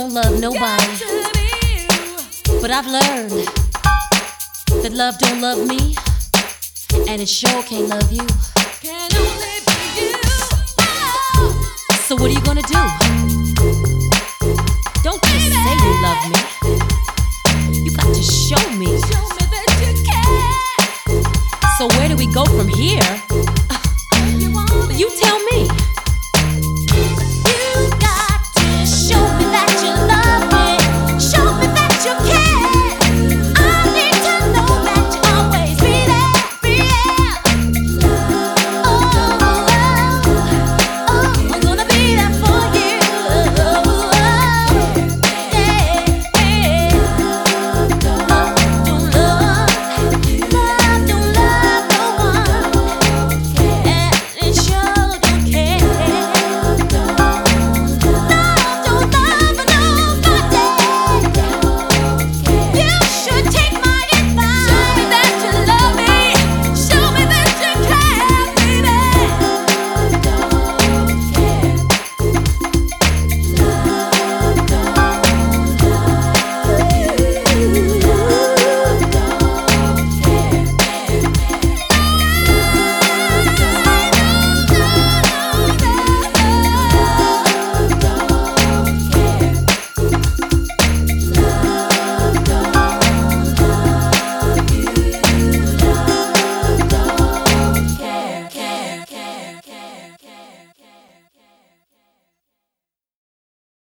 don't love nobody. But I've learned that love don't love me, and it sure can't love you. Can only be you. So what are you gonna do? Don't just say you love me. You got to show me. Show me that you care. So where do we go from here?